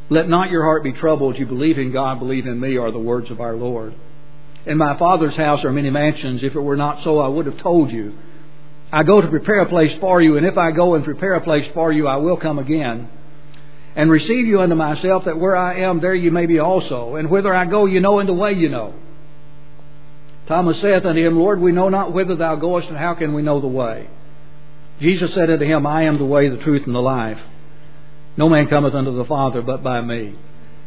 Let not your heart be troubled. You believe in God, believe in me, are the words of our Lord. In my Father's house are many mansions. If it were not so, I would have told you. I go to prepare a place for you, and if I go and prepare a place for you, I will come again and receive you unto myself, that where I am, there you may be also. And whither I go, you know, and the way you know. Thomas saith unto him, Lord, we know not whither thou goest, and how can we know the way? Jesus said unto him, I am the way, the truth, and the life. No man cometh unto the Father but by me.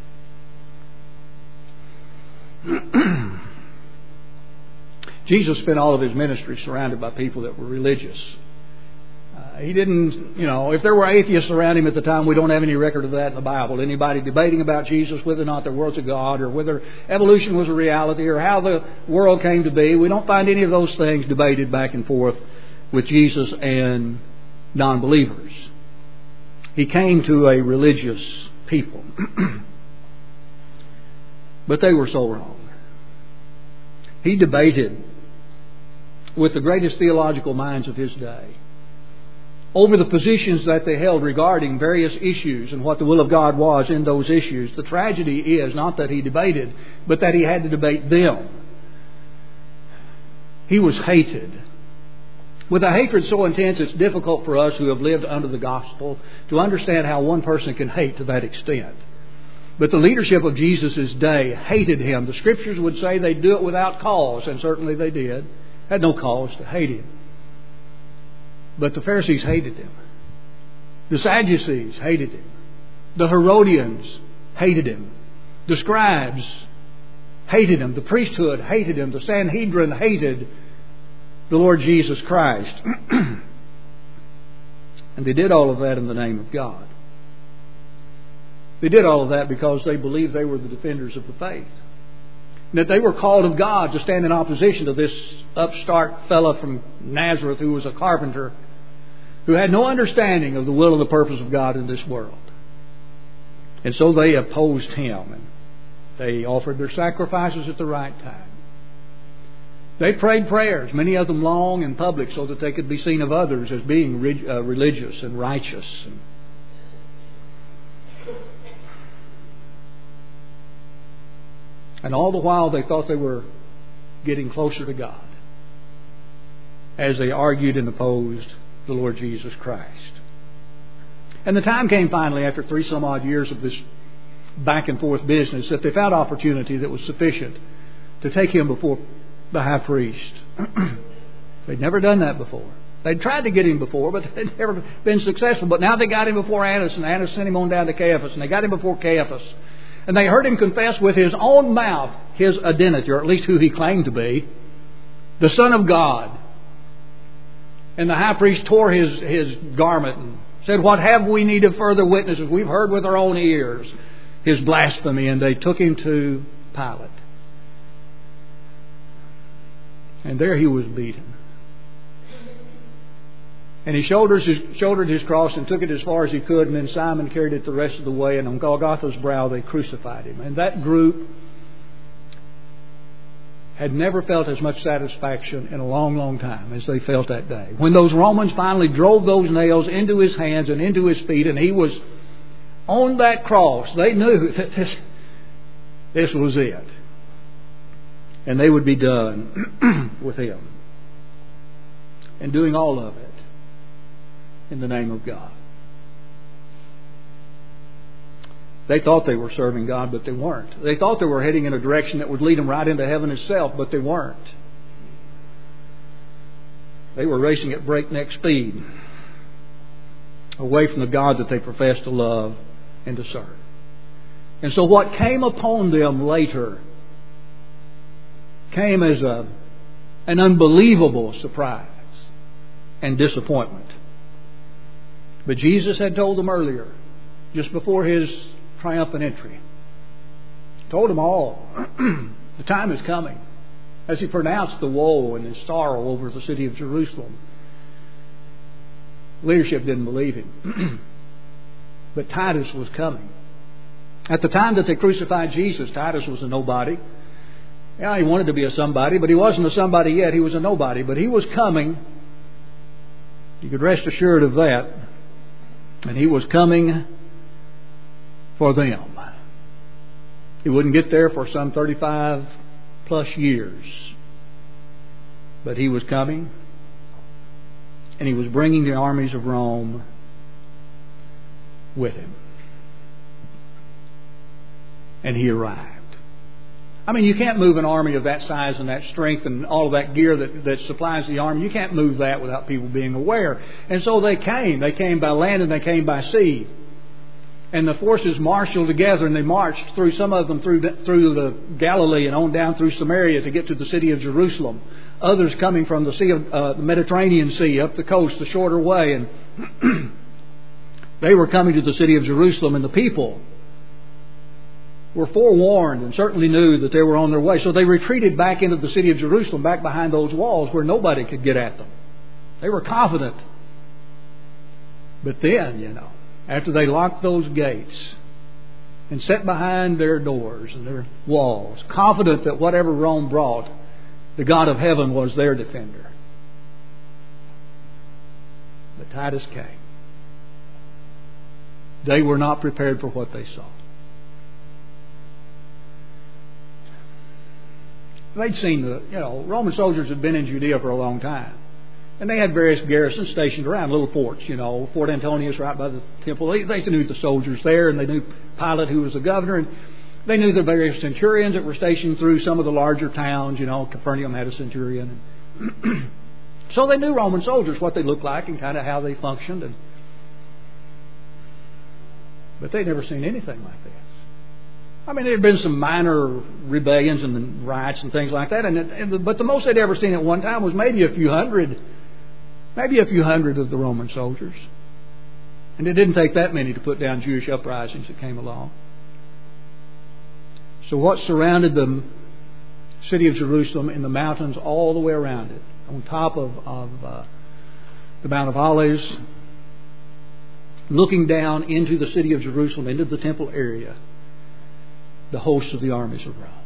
Jesus spent all of his ministry surrounded by people that were religious. He didn't, if there were atheists around him at the time, we don't have any record of that in the Bible. Anybody debating about Jesus, whether or not there was a God, or whether evolution was a reality, or how the world came to be. We don't find any of those things debated back and forth with Jesus and non-believers. He came to a religious people. But they were so wrong. He debated with the greatest theological minds of his day over the positions that they held regarding various issues and what the will of God was in those issues. The tragedy is not that he debated, but that he had to debate them. He was hated. With a hatred so intense, it's difficult for us who have lived under the gospel to understand how one person can hate to that extent. But the leadership of Jesus' day hated him. The Scriptures would say they'd do it without cause, and certainly they did. Had no cause to hate him. But the Pharisees hated him. The Sadducees hated him. The Herodians hated him. The scribes hated him. The priesthood hated him. The Sanhedrin hated the Lord Jesus Christ. And they did all of that in the name of God. They did all of that because they believed they were the defenders of the faith. And that they were called of God to stand in opposition to this upstart fellow from Nazareth who was a carpenter, who had no understanding of the will and the purpose of God in this world. And so they opposed him, and they offered their sacrifices at the right time. They prayed prayers, many of them long and public, so that they could be seen of others as being religious and righteous. And all the while they thought they were getting closer to God as they argued and opposed the Lord Jesus Christ. And the time came finally, after 3 some odd years of this back and forth business, that they found opportunity that was sufficient to take him before the high priest. They'd never done that before. They'd tried to get him before, but they'd never been successful. But now they got him before Annas, and Annas sent him on down to Caiaphas, and they got him before Caiaphas. And they heard him confess with his own mouth his identity, or at least who he claimed to be, the Son of God. And the high priest tore his garment and said, what have we need of further witnesses? We've heard with our own ears his blasphemy. And they took him to Pilate. And there he was beaten. And he shouldered his cross and took it as far as he could. And then Simon carried it the rest of the way. And on Golgotha's brow they crucified him. And that group had never felt as much satisfaction in a long, long time as they felt that day. When those Romans finally drove those nails into his hands and into his feet, and he was on that cross, they knew that this was it. And they would be done with him. And doing all of it in the name of God. They thought they were serving God, but they weren't. They thought they were heading in a direction that would lead them right into heaven itself, but they weren't. They were racing at breakneck speed away from the God that they professed to love and to serve. And so what came upon them later came as an unbelievable surprise and disappointment. But Jesus had told them earlier, just before his triumphant entry, told them all, the time is coming. As he pronounced the woe and his sorrow over the city of Jerusalem, leadership didn't believe him. But Titus was coming. At the time that they crucified Jesus, Titus was a nobody. Yeah, he wanted to be a somebody, but he wasn't a somebody yet. He was a nobody. But he was coming. You could rest assured of that. And he was coming for them. He wouldn't get there for some 35 plus years. But he was coming, and he was bringing the armies of Rome with him. And he arrived. I mean, you can't move an army of that size and that strength and all of that gear that supplies the army. You can't move that without people being aware. And so they came. They came by land and they came by sea. And the forces marshaled together, and they marched through, some of them through the Galilee and on down through Samaria to get to the city of Jerusalem. Others coming from the sea of the Mediterranean Sea up the coast, the shorter way, and they were coming to the city of Jerusalem, and the people were forewarned and certainly knew that they were on their way. So they retreated back into the city of Jerusalem, back behind those walls where nobody could get at them. They were confident. But then, after they locked those gates and sat behind their doors and their walls, confident that whatever Rome brought, the God of heaven was their defender. But Titus came. They were not prepared for what they saw. They'd seen Roman soldiers had been in Judea for a long time. And they had various garrisons stationed around, little forts, Fort Antonius right by the temple. They knew the soldiers there, and they knew Pilate, who was the governor, and they knew the various centurions that were stationed through some of the larger towns. Capernaum had a centurion. So they knew Roman soldiers, what they looked like and kind of how they functioned. But they'd never seen anything like this. I mean, there had been some minor rebellions and riots and things like that, but the most they'd ever seen at one time was maybe a few hundred of the Roman soldiers. And it didn't take that many to put down Jewish uprisings that came along. So what surrounded the city of Jerusalem in the mountains all the way around it, on top of the Mount of Olives, looking down into the city of Jerusalem, into the temple area, the hosts of the armies of Rome.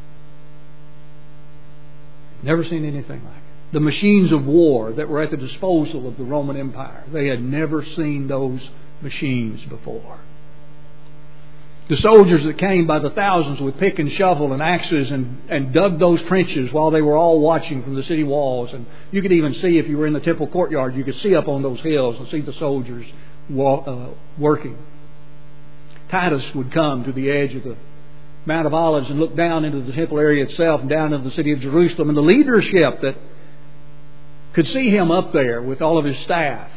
Never seen anything like it. The machines of war that were at the disposal of the Roman Empire. They had never seen those machines before. The soldiers that came by the thousands with pick and shovel and axes and dug those trenches while they were all watching from the city walls. And you could even see, if you were in the temple courtyard, you could see up on those hills and see the soldiers working. Titus would come to the edge of the Mount of Olives and look down into the temple area itself and down into the city of Jerusalem, and the leadership that could see him up there with all of his staff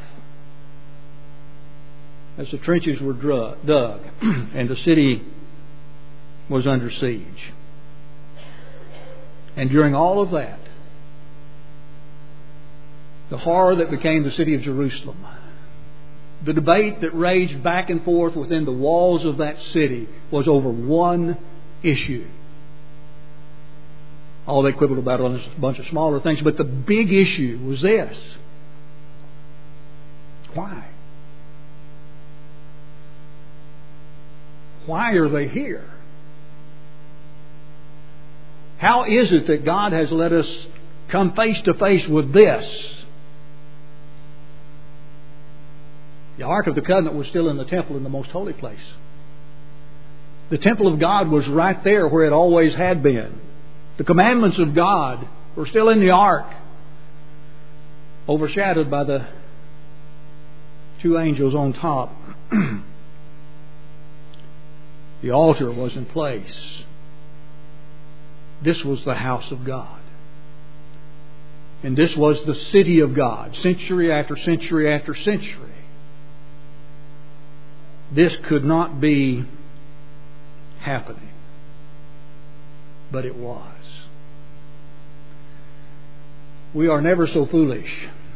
as the trenches were dug and the city was under siege. And during all of that, the horror that became the city of Jerusalem, the debate that raged back and forth within the walls of that city was over one issue. All they quibbled about on a bunch of smaller things, but the big issue was this. Why? Why are they here? How is it that God has let us come face to face with this? The Ark of the Covenant was still in the temple in the most holy place. The temple of God was right there where it always had been. The commandments of God were still in the Ark, overshadowed by the two angels on top. The altar was in place. This was the house of God. And this was the city of God, century after century after century. This could not be happening. But it was. We are never so foolish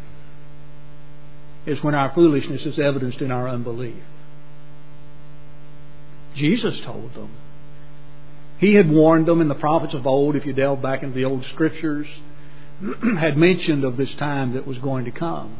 as when our foolishness is evidenced in our unbelief. Jesus told them. He had warned them, and the prophets of old, if you delve back into the old scriptures, had mentioned of this time that was going to come.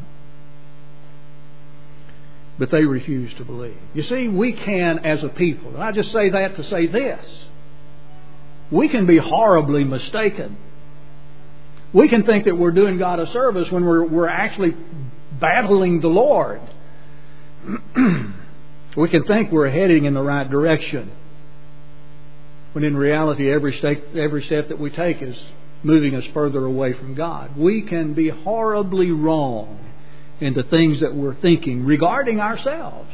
But they refused to believe. You see, we can as a people, and I just say that to say this, we can be horribly mistaken. We can think that we're doing God a service when we're actually battling the Lord. We can think we're heading in the right direction, when in reality every step that we take is moving us further away from God. We can be horribly wrong in the things that we're thinking regarding ourselves.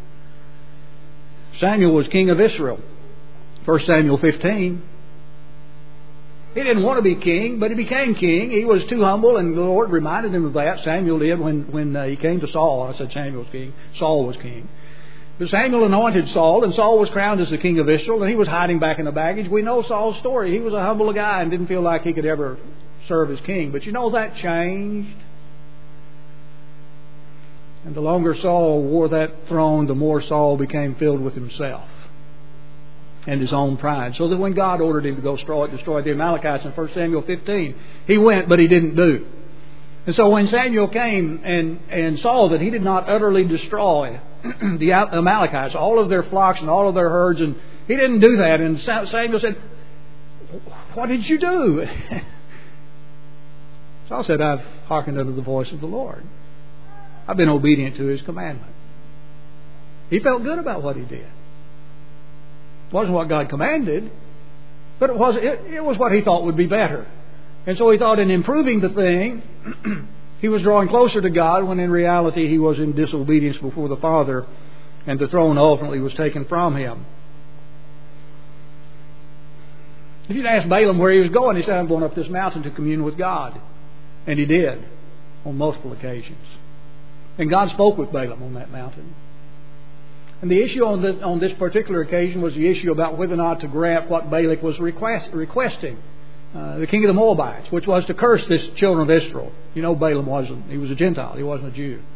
Samuel was king of Israel. 1 Samuel 15. He didn't want to be king, but he became king. He was too humble, and the Lord reminded him of that. Samuel did when he came to Saul. I said Samuel was king. Saul was king. But Samuel anointed Saul, and Saul was crowned as the king of Israel, and he was hiding back in the baggage. We know Saul's story. He was a humble guy and didn't feel like he could ever serve as king. But you know that changed. And the longer Saul wore that throne, the more Saul became filled with himself and his own pride. So that when God ordered him to go destroy the Amalekites in 1 Samuel 15, he went, but he didn't do. And so when Samuel came and saw that he did not utterly destroy the Amalekites, all of their flocks and all of their herds, and he didn't do that, and Samuel said, "What did you do?" Saul said, "I've hearkened unto the voice of the Lord. I've been obedient to His commandment." He felt good about what he did. It wasn't what God commanded, but it was what he thought would be better. And so he thought in improving the thing, he was drawing closer to God, when in reality he was in disobedience before the Father, and the throne ultimately was taken from him. If you'd asked Balaam where he was going, he said, "I'm going up this mountain to commune with God." And he did, on multiple occasions. And God spoke with Balaam on that mountain. And the issue on this particular occasion was the issue about whether or not to grant what Balak was requesting. The king of the Moabites, which was to curse this children of Israel. You know, Balaam wasn't. He was a Gentile. He wasn't a Jew.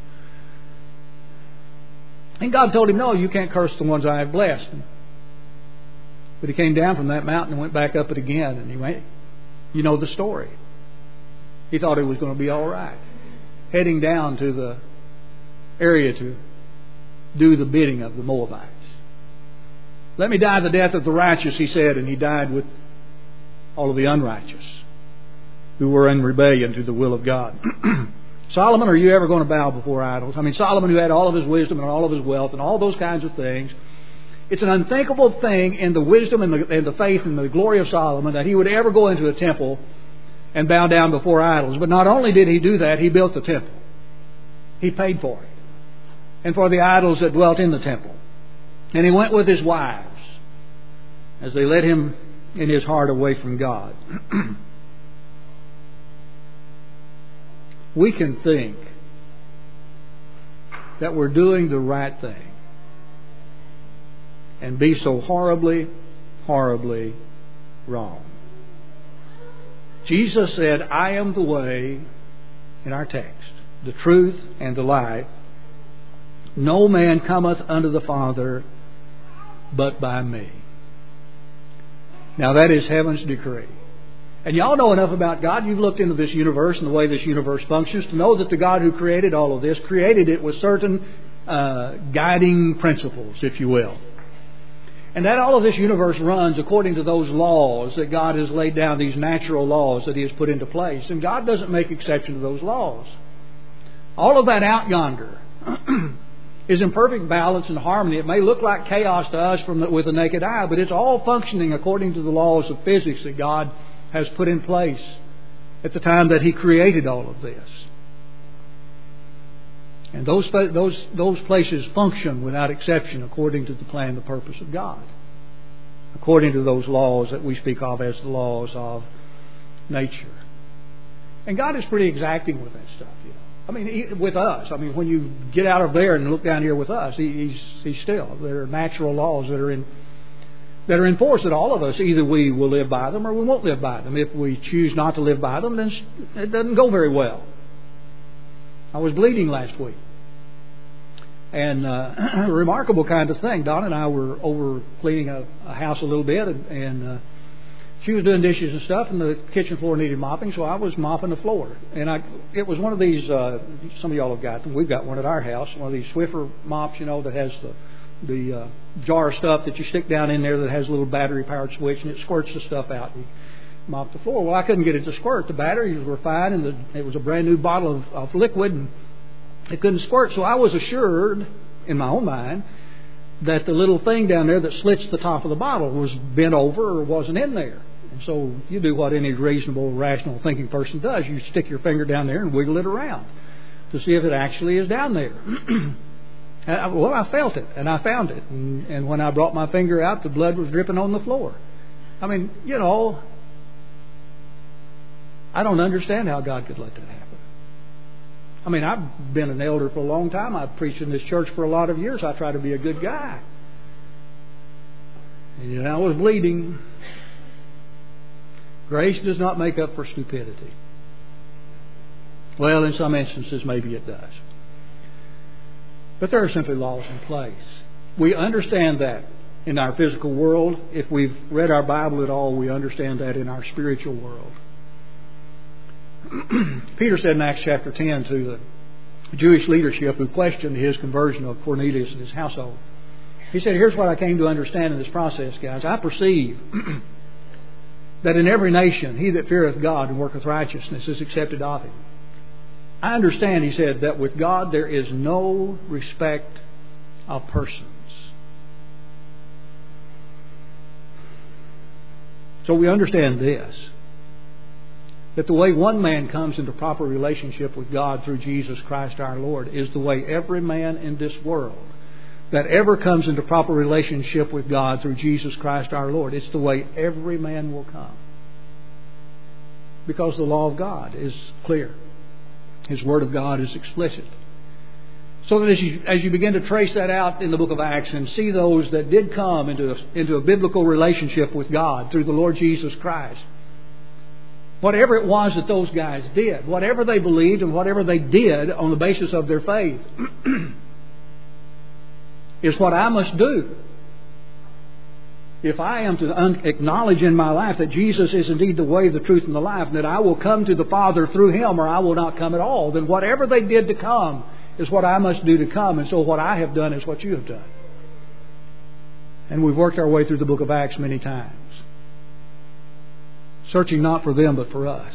And God told him, "No, you can't curse the ones I have blessed." But he came down from that mountain and went back up it again. And he went, you know the story. He thought it was going to be all right, heading down to the area to do the bidding of the Moabites. "Let me die the death of the righteous," he said, and he died with all of the unrighteous who were in rebellion to the will of God. Solomon, are you ever going to bow before idols? I mean, Solomon, who had all of his wisdom and all of his wealth and all those kinds of things. It's an unthinkable thing in the wisdom and the faith and the glory of Solomon that he would ever go into a temple and bow down before idols. But not only did he do that, he built the temple. He paid for it, and for the idols that dwelt in the temple. And he went with his wives as they led him in his heart away from God. We can think that we're doing the right thing and be so horribly, horribly wrong. Jesus said, "I am the way," in our text, "the truth and the life. No man cometh unto the Father but by me." Now that is heaven's decree. And y'all know enough about God. You've looked into this universe and the way this universe functions to know that the God who created all of this created it with certain guiding principles, if you will. And that all of this universe runs according to those laws that God has laid down, these natural laws that He has put into place. And God doesn't make exception to those laws. All of that out yonder is in perfect balance and harmony. It may look like chaos to us with the naked eye, but it's all functioning according to the laws of physics that God has put in place at the time that He created all of this. And those places function without exception according to the plan and the purpose of God, according to those laws that we speak of as the laws of nature. And God is pretty exacting with that stuff, you know. I mean, with us. I mean, when you get out of there and look down here with us, He's still. There are natural laws that are in force that all of us, either we will live by them or we won't live by them. If we choose not to live by them, then it doesn't go very well. I was bleeding last week. And a remarkable kind of thing. Donna and I were over cleaning a house a little bit, and she was doing dishes and stuff, and the kitchen floor needed mopping, so I was mopping the floor. And it was one of these, some of y'all have got them. We've got one at our house, one of these Swiffer mops, you know, that has the jar of stuff that you stick down in there that has a little battery-powered switch, and it squirts the stuff out. You mop the floor. Well, I couldn't get it to squirt. The batteries were fine, and it was a brand new bottle of liquid, and it couldn't squirt. So I was assured, in my own mind, that the little thing down there that slits the top of the bottle was bent over or wasn't in there. And so you do what any reasonable, rational thinking person does. You stick your finger down there and wiggle it around to see if it actually is down there. Well, I felt it, and I found it. And when I brought my finger out, the blood was dripping on the floor. I mean, I don't understand how God could let that happen. I mean, I've been an elder for a long time. I've preached in this church for a lot of years. I try to be a good guy. And I was bleeding. Grace does not make up for stupidity. Well, in some instances, maybe it does. But there are simply laws in place. We understand that in our physical world. If we've read our Bible at all, we understand that in our spiritual world. Peter said in Acts chapter 10 to the Jewish leadership who questioned his conversion of Cornelius and his household. He said, here's what I came to understand in this process, guys. I perceive that in every nation he that feareth God and worketh righteousness is accepted of him. I understand, he said, that with God there is no respect of persons. So we understand this, that the way one man comes into proper relationship with God through Jesus Christ our Lord is the way every man in this world that ever comes into proper relationship with God through Jesus Christ our Lord, it's the way every man will come. Because the law of God is clear. His Word of God is explicit. So that as you begin to trace that out in the book of Acts and see those that did come into a biblical relationship with God through the Lord Jesus Christ, whatever it was that those guys did, whatever they believed and whatever they did on the basis of their faith, is what I must do. If I am to acknowledge in my life that Jesus is indeed the way, the truth, and the life, and that I will come to the Father through Him or I will not come at all, then whatever they did to come is what I must do to come. And so what I have done is what you have done. And we've worked our way through the book of Acts many times, searching not for them but for us,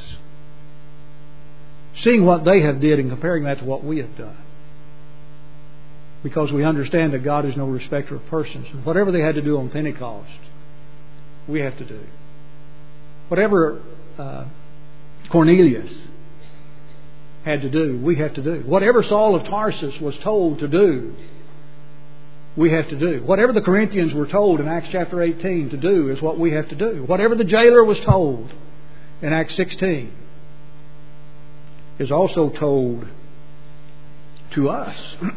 seeing what they have did and comparing that to what we have done. Because we understand that God is no respecter of persons. And whatever they had to do on Pentecost, we have to do. Whatever Cornelius had to do, we have to do. Whatever Saul of Tarsus was told to do, we have to do. Whatever the Corinthians were told in Acts chapter 18 to do is what we have to do. Whatever the jailer was told in Acts 16 is also told to us.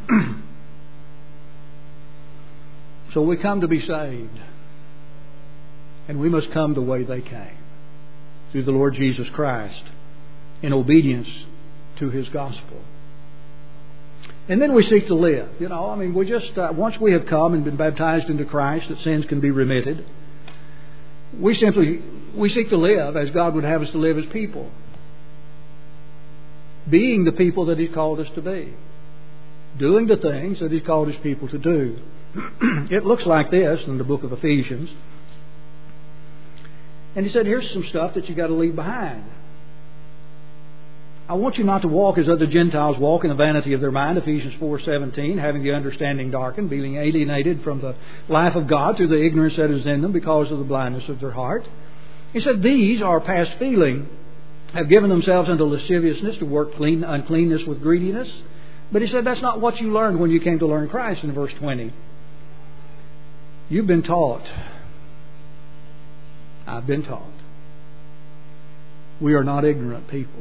So we come to be saved. And we must come the way they came. Through the Lord Jesus Christ. In obedience to His gospel. And then we seek to live. We just, once we have come and been baptized into Christ, that sins can be remitted. We seek to live as God would have us to live as people. Being the people that He's called us to be. Doing the things that He's called His people to do. It looks like this in the book of Ephesians. And he said, here's some stuff that you got to leave behind. I want you not to walk as other Gentiles walk in the vanity of their mind, Ephesians 4:17, having the understanding darkened, being alienated from the life of God through the ignorance that is in them because of the blindness of their heart. He said, these are past feeling, have given themselves unto lasciviousness to work uncleanness with greediness. But he said, that's not what you learned when you came to learn Christ in verse 20. You've been taught. I've been taught. We are not ignorant people.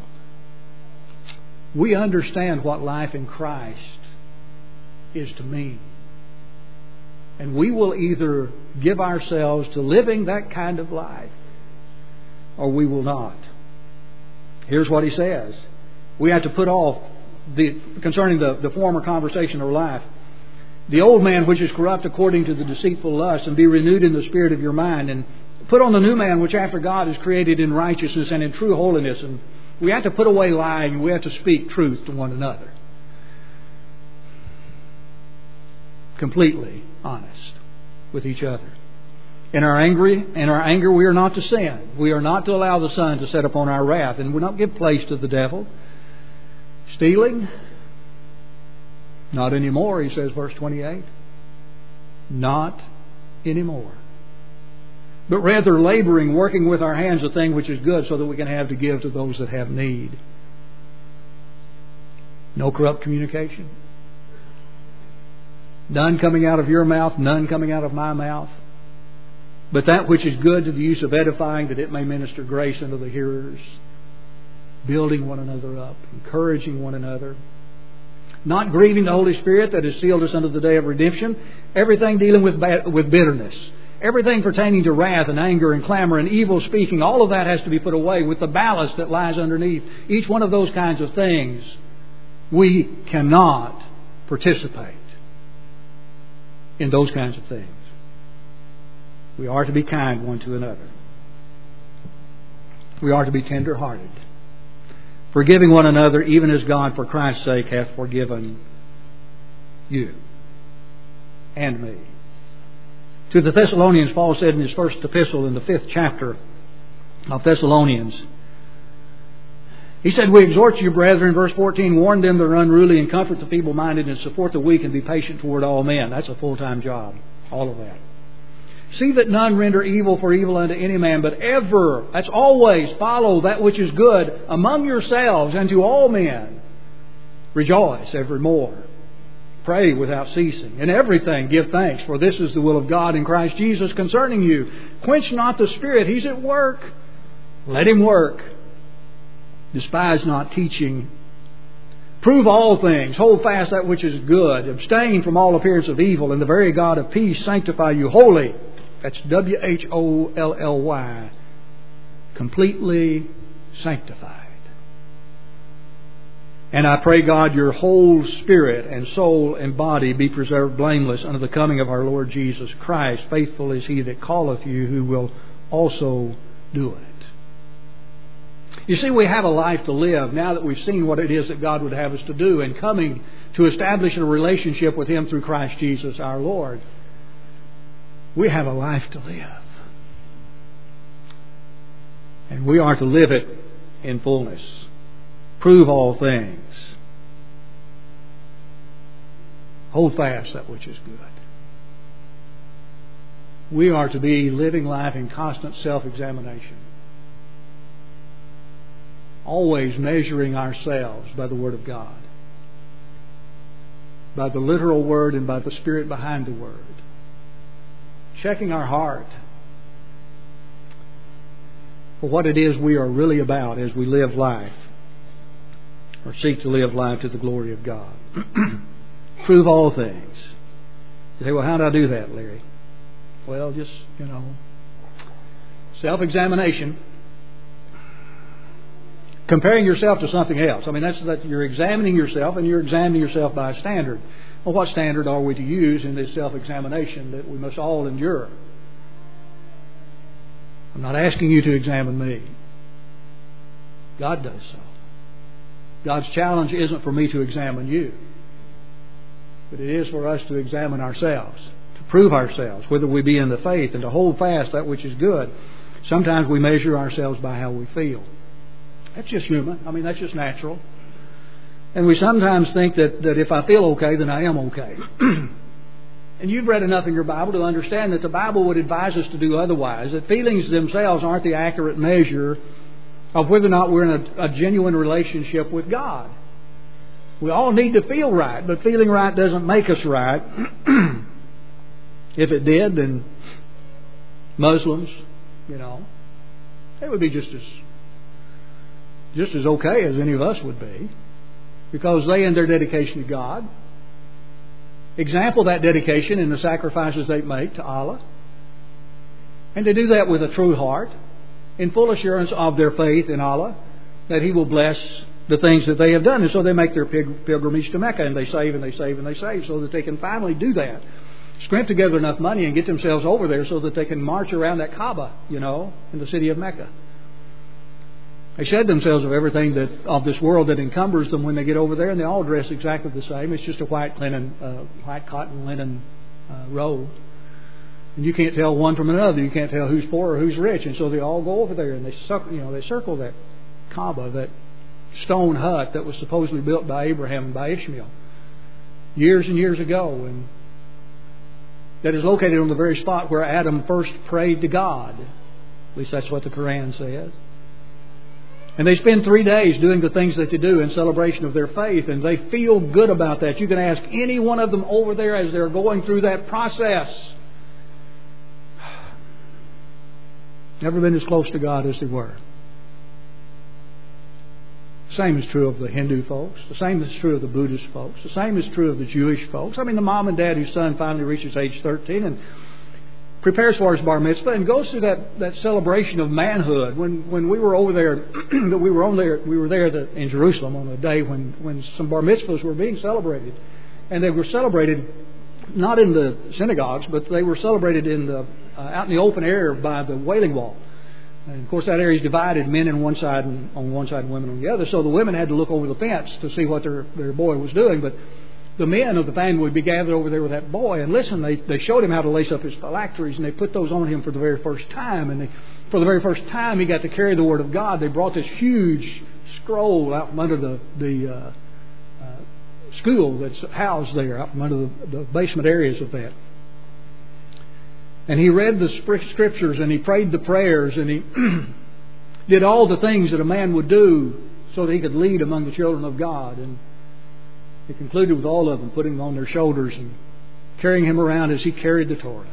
We understand what life in Christ is to mean. And we will either give ourselves to living that kind of life or we will not. Here's what he says. We have to put off, concerning the former conversation or life, the old man which is corrupt according to the deceitful lust, and be renewed in the spirit of your mind, and put on the new man which after God is created in righteousness and in true holiness. And we have to put away lying, and we have to speak truth to one another. Completely honest with each other. In our anger we are not to sin. We are not to allow the sun to set upon our wrath, and we don't give place to the devil. Stealing? Not anymore, he says, verse 28. Not anymore. But rather laboring, working with our hands the thing which is good, so that we can have to give to those that have need. No corrupt communication. None coming out of your mouth, none coming out of my mouth. But that which is good to the use of edifying, that it may minister grace unto the hearers. Building one another up, encouraging one another. Not grieving the Holy Spirit that has sealed us unto the day of redemption. Everything dealing with bitterness. Everything pertaining to wrath and anger and clamor and evil speaking. All of that has to be put away with the ballast that lies underneath. Each one of those kinds of things, we cannot participate in those kinds of things. We are to be kind one to another. We are to be tender-hearted. Forgiving one another, even as God, for Christ's sake, hath forgiven you and me. To the Thessalonians, Paul said in his first epistle in the 5th chapter of Thessalonians, he said, "We exhort you, brethren," verse 14, "warn them that are unruly and comfort the feeble-minded and support the weak and be patient toward all men." That's a full-time job, all of that. "See that none render evil for evil unto any man, but ever," that's always, "follow that which is good among yourselves and to all men. Rejoice evermore. Pray without ceasing. In everything give thanks, for this is the will of God in Christ Jesus concerning you. Quench not the Spirit. He's at work. Let Him work. Despise not teaching. Prove all things. Hold fast that which is good. Abstain from all appearance of evil. And the very God of peace sanctify you wholly." That's WHOLLY. Completely sanctified. "And I pray God your whole spirit and soul and body be preserved blameless unto the coming of our Lord Jesus Christ. Faithful is He that calleth you, who will also do it." You see, we have a life to live now that we've seen what it is that God would have us to do and coming to establish a relationship with Him through Christ Jesus our Lord. We have a life to live. And we are to live it in fullness. Prove all things. Hold fast that which is good. We are to be living life in constant self-examination. Always measuring ourselves by the Word of God. By the literal Word and by the Spirit behind the Word. Checking our heart for what it is we are really about as we live life, or seek to live life to the glory of God. Prove all things. You say, "Well, how do I do that, Larry?" Well, just, self-examination. Comparing yourself to something else. I mean, that's that you're examining yourself, and you're examining yourself by a standard. Well, what standard are we to use in this self-examination that we must all endure? I'm not asking you to examine me. God does so. God's challenge isn't for me to examine you, but it is for us to examine ourselves, to prove ourselves, whether we be in the faith, and to hold fast that which is good. Sometimes we measure ourselves by how we feel. That's just human. I mean, that's just natural. And we sometimes think that if I feel okay, then I am okay. And you've read enough in your Bible to understand that the Bible would advise us to do otherwise, that feelings themselves aren't the accurate measure of whether or not we're in a genuine relationship with God. We all need to feel right, but feeling right doesn't make us right. If it did, then Muslims, they would be just as okay as any of us would be, because they, in their dedication to God, example that dedication in the sacrifices they make to Allah. And they do that with a true heart, in full assurance of their faith in Allah, that He will bless the things that they have done. And so they make their pilgrimage to Mecca, and they save and they save and they save, so that they can finally do that. Scrimp together enough money and get themselves over there so that they can march around that Kaaba, in the city of Mecca. They shed themselves of everything of this world that encumbers them when they get over there, and they all dress exactly the same. It's just a white cotton linen robe, and you can't tell one from another. You can't tell who's poor or who's rich, and so they all go over there and they circle that Kaaba, that stone hut that was supposedly built by Abraham and by Ishmael years and years ago. And that is located on the very spot where Adam first prayed to God. At least that's what the Quran says. And they spend 3 days doing the things that they do in celebration of their faith, and they feel good about that. You can ask any one of them over there as they're going through that process. Never been as close to God as they were. The same is true of the Hindu folks. The same is true of the Buddhist folks. The same is true of the Jewish folks. I mean, the mom and dad whose son finally reaches age 13 and prepares for his bar mitzvah and goes through that celebration of manhood. When we were over there, we were there in Jerusalem on a day when some bar mitzvahs were being celebrated, and they were celebrated not in the synagogues, but they were celebrated out in the open air by the Wailing Wall. And of course, that area is divided: men on one side and women on the other. So the women had to look over the fence to see what their boy was doing, but the men of the family would be gathered over there with that boy. And listen, they showed him how to lace up his phylacteries, and they put those on him for the very first time. And for the very first time, he got to carry the Word of God. They brought this huge scroll out from under the school that's housed there, out from under the basement areas of that. And he read the Scriptures, and he prayed the prayers, and he did all the things that a man would do so that he could lead among the children of God. And he concluded with all of them putting him on their shoulders and carrying him around as he carried the Torah.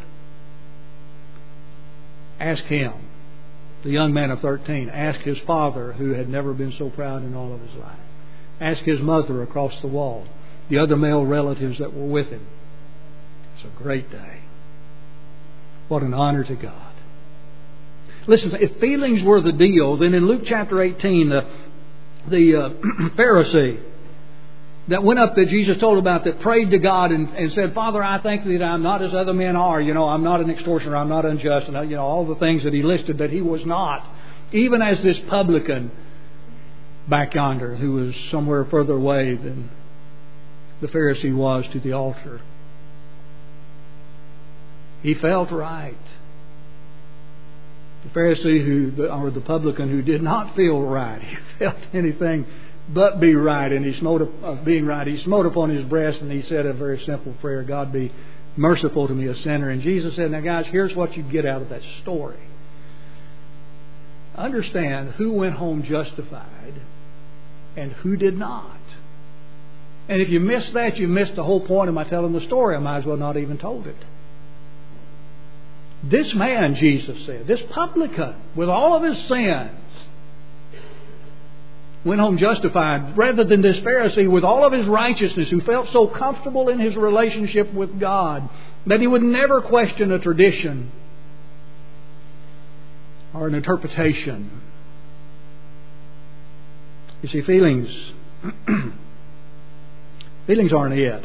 Ask him, the young man of 13. Ask his father, who had never been so proud in all of his life. Ask his mother across the wall, the other male relatives that were with him. It's a great day. What an honor to God. Listen, if feelings were the deal, then in Luke chapter 18, the Pharisee that went up that Jesus told about, that prayed to God and said, Father, I thank Thee that I'm not as other men are. You know, I'm not an extortioner, I'm not unjust, and all the things that he listed that he was not. Even as this publican back yonder, who was somewhere further away than the Pharisee was to the altar. He felt right. The Pharisee or the publican who did not feel right, he felt anything but be right, and he smote upon his breast, and he said a very simple prayer: God, be merciful to me, a sinner. And Jesus said, now guys, here's what you get out of that story. Understand who went home justified and who did not. And if you miss that, you missed the whole point of my telling the story. I might as well not even told it. This man, Jesus said, this publican, with all of his sins, went home justified, rather than this Pharisee with all of his righteousness, who felt so comfortable in his relationship with God that he would never question a tradition or an interpretation. You see, feelings aren't it.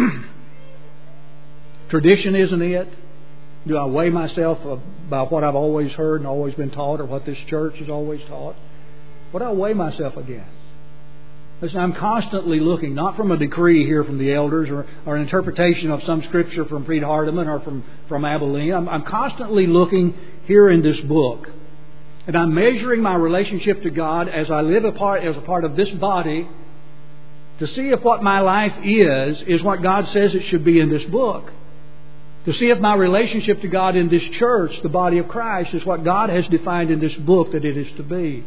Tradition isn't it. Do I weigh myself by what I've always heard and always been taught, or what this church has always taught? What do I weigh myself against? Listen, I'm constantly looking, not from a decree here from the elders or an interpretation of some scripture from Freed Hardeman or from Abilene. I'm constantly looking here in this book. And I'm measuring my relationship to God as I live as a part of this body, to see if what my life is what God says it should be in this book. To see if my relationship to God in this church, the body of Christ, is what God has defined in this book that it is to be.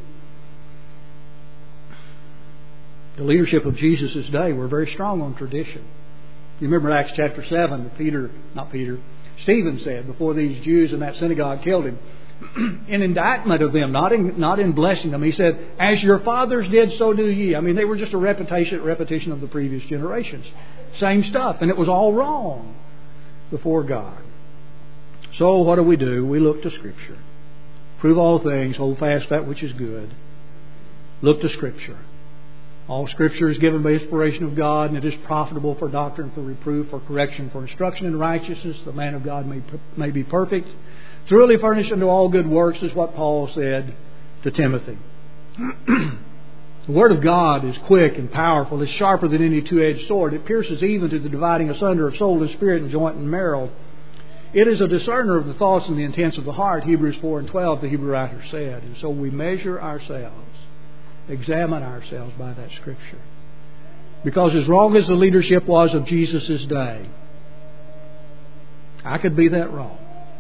The leadership of Jesus' day were very strong on tradition. You remember Acts chapter 7, Stephen said before these Jews in that synagogue killed him, in indictment of them, not in blessing them. He said, as your fathers did, so do ye. I mean, they were just a repetition of the previous generations. Same stuff. And it was all wrong before God. So what do? We look to Scripture. Prove all things, hold fast that which is good. Look to Scripture. All Scripture is given by inspiration of God, and it is profitable for doctrine, for reproof, for correction, for instruction in righteousness. The man of God may be perfect, thoroughly furnished unto all good works, is what Paul said to Timothy. The Word of God is quick and powerful. It's sharper than any two-edged sword. It pierces even to the dividing asunder of soul and spirit and joint and marrow. It is a discerner of the thoughts and the intents of the heart, Hebrews 4:12, the Hebrew writer said. And so we measure ourselves, examine ourselves by that Scripture. Because as wrong as the leadership was of Jesus' day, I could be that wrong.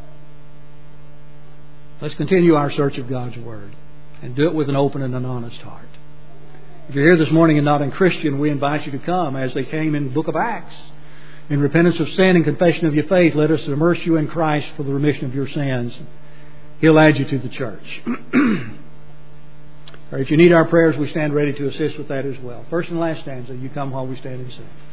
Let's continue our search of God's Word and do it with an open and an honest heart. If you're here this morning and not a Christian, we invite you to come as they came in the book of Acts. In repentance of sin and confession of your faith, let us immerse you in Christ for the remission of your sins. He'll add you to the church. Or if you need our prayers, we stand ready to assist with that as well. First and last stanza, you come while we stand and sing.